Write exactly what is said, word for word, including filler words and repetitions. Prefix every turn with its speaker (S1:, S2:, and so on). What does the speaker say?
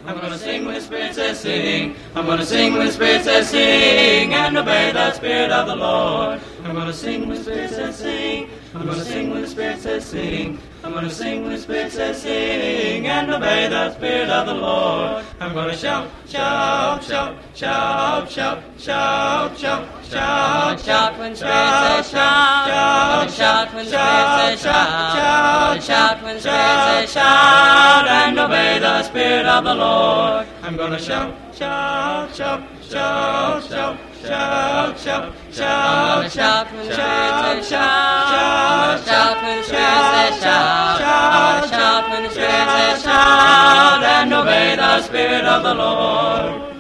S1: I'm gonna sing when the Spirit says sing. I'm gonna sing when the Spirit says sing, and obey the Spirit of the Lord. I'm gonna sing when the Spirit says sing. I'm gonna sing when the Spirit says sing. I'm gonna sing when the Spirit says sing, and obey the Spirit of the Lord. I'm gonna shout, shout, shout, shout, shout, shout, shout, shout, shout when Spirit says shout, shout when Spirit says shout, shout when Spirit says shout, and obey the Spirit of the Lord. I'm gonna shout, shout, shout, shout, shout, shout, shout, shout, shout when Spirit says shout, shout when Spirit says shout, shout, shout when Spirit says shout, and obey the Spirit of the Lord.